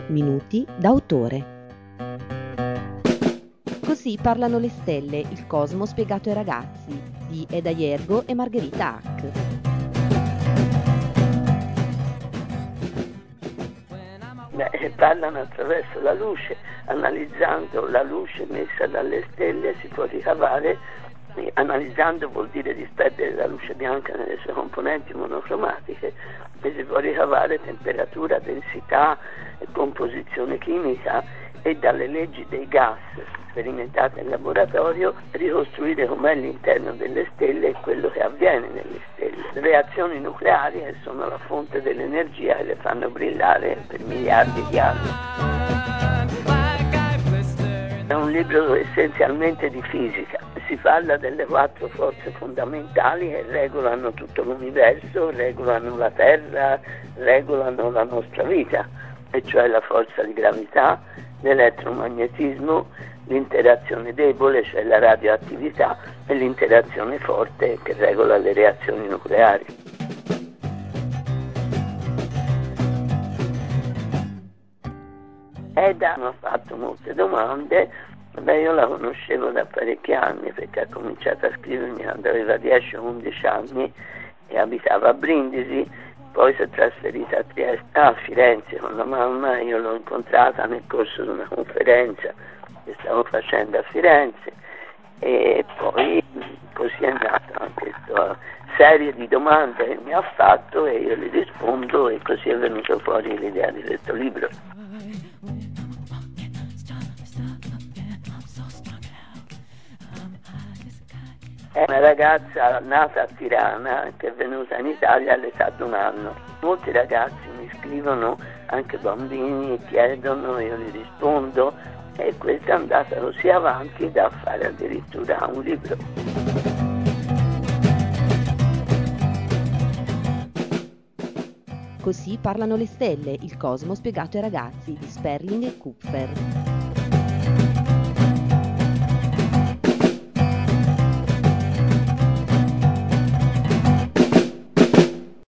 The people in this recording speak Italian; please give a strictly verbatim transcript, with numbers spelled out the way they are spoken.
Minuti d'autore. Così parlano le stelle, il cosmo spiegato ai ragazzi, di Eda Iergo e Margherita Hack. Beh, parlano attraverso la luce, analizzando la luce messa dalle stelle si può ricavare, analizzando vuol dire disperdere la luce bianca nelle sue componenti monocromatiche, e si può ricavare temperatura, densità, composizione chimica e dalle leggi dei gas sperimentate in laboratorio ricostruire com'è l'interno delle stelle e quello che avviene nelle stelle. Reazioni nucleari che sono la fonte dell'energia e le fanno brillare per miliardi di anni. È un libro essenzialmente di fisica, si parla delle quattro forze fondamentali che regolano tutto l'universo, regolano la Terra, regolano la nostra vita, e cioè la forza di gravità, l'elettromagnetismo, l'interazione debole, cioè la radioattività, e l'interazione forte che regola le reazioni nucleari. Eda mi ha fatto molte domande. Beh, io la conoscevo da parecchi anni perché ha cominciato a scrivermi quando aveva dieci o undici anni e abitava a Brindisi, poi si è trasferita a Trieste, a Firenze con la mamma. Io l'ho incontrata nel corso di una conferenza che stavo facendo a Firenze e poi così è nata questa serie di domande che mi ha fatto e io le rispondo, e così è venuta fuori l'idea di questo libro. È una ragazza nata a Tirana che è venuta in Italia all'età di un anno. Molti ragazzi mi scrivono, anche bambini, chiedono, io gli rispondo, e questa è andata così avanti da fare addirittura un libro. Così parlano le stelle, il cosmo spiegato ai ragazzi, di Sperling e Kupfer.